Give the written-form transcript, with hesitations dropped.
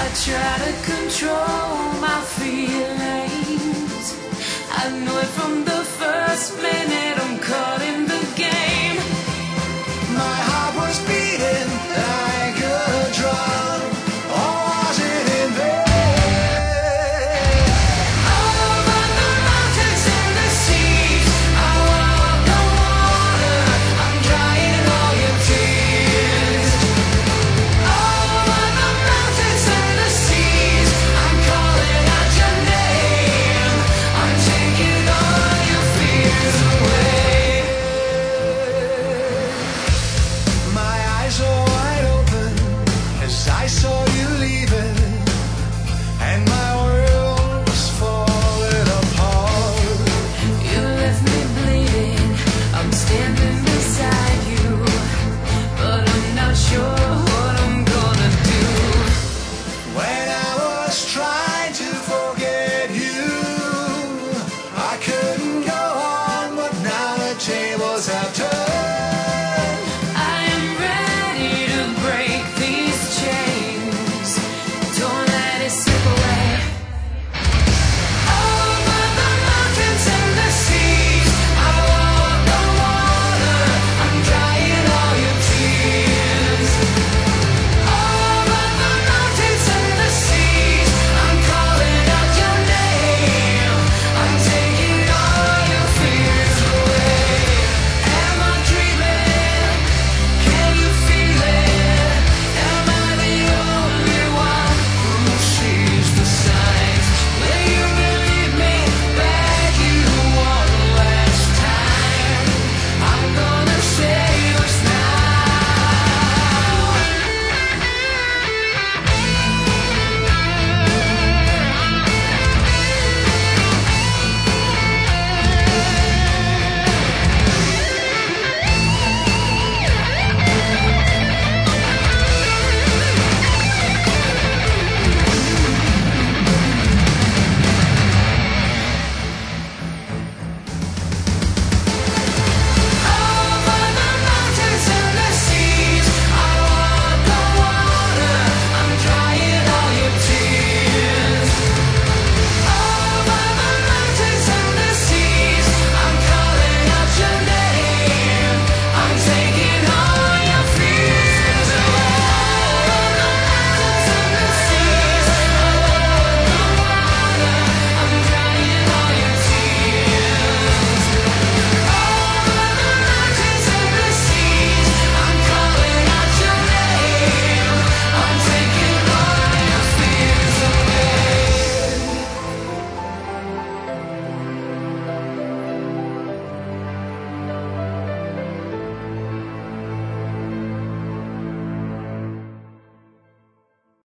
try to control my feelings. I know it from the first minute I'm caught in the game. My heart was beating like a drum. Or was it in vain? All over the mountains and the seas, I walk on water, I'm drying all your tears. All over the mountains and the seas, I'm calling out your name. I'm taking all your fears away. My eyes were wide open as I saw